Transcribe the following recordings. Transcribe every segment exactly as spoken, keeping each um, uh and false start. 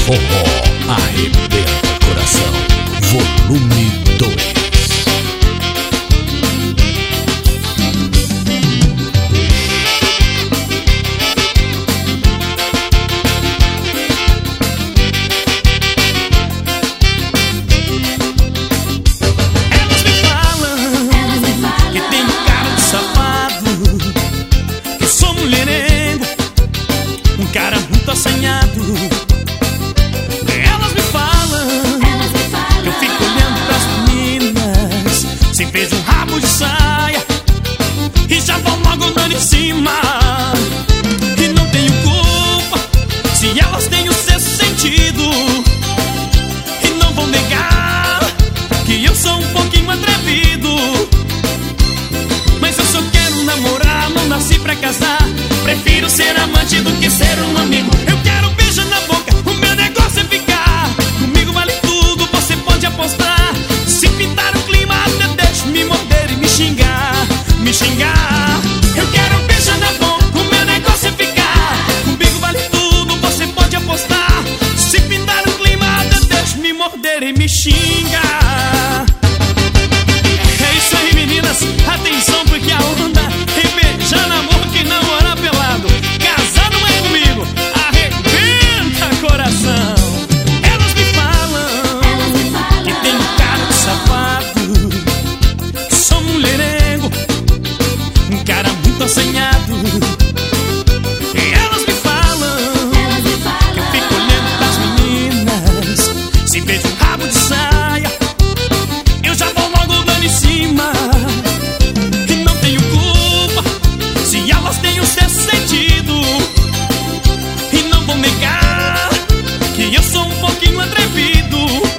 forró arrebenta coração, volume dois. Assanhado. Elas me falam, Elas me falam. Eu fico olhando pras meninas, se fez um rabo de saia e já vão logo dando em cima. E não tenho culpa se elas têm o sexto sentido, e não vão negar que eu sou um pouquinho atrevido. Mas eu só quero namorar, não nasci pra casar. Prefiro ser amante do que ser um amigo. Eu quero beijo na boca, o meu negócio é ficar. Comigo vale tudo, você pode apostar. Se pintar o clima, até deixo me morder e me xingar. Me xingar. Eu quero beijo na boca, o meu negócio é ficar. Comigo vale tudo, você pode apostar. Se pintar o clima, até deixo me morder e me xingar. É isso aí, meninas, atenção porque a onda é beijar na boca e namorar pelado. Casar não é comigo, arrebenta coração. Elas me falam, Elas me falam. Que tenho cara de safado, que sou mulherengo, um cara muito assanhado. Elas me falam, Elas me falam. Que eu fico olhando pras meninas, se vejo um rabo de saia, eu já vou logo dando em cima. E não tenho culpa se elas têm o sexto sentido, e não vou negar que eu sou um pouquinho atrevido.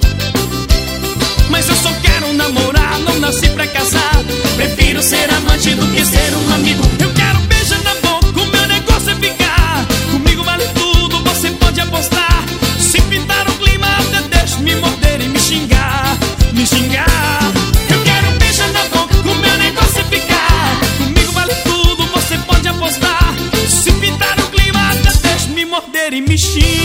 Mas eu só quero namorar, não nasci pra casar. Prefiro ser amante do que ser um amigo. Eu quero beijo na boca, o meu negócio é ficar. Comigo vale tudo, você pode apostar. Se pintar o clima, até deixo me morder e me xingar. Me xingar. Eu quero beijo na boca, o meu negócio é ficar. Comigo vale tudo, você pode apostar. Se pintar o clima, até deixo me morder e me xingar.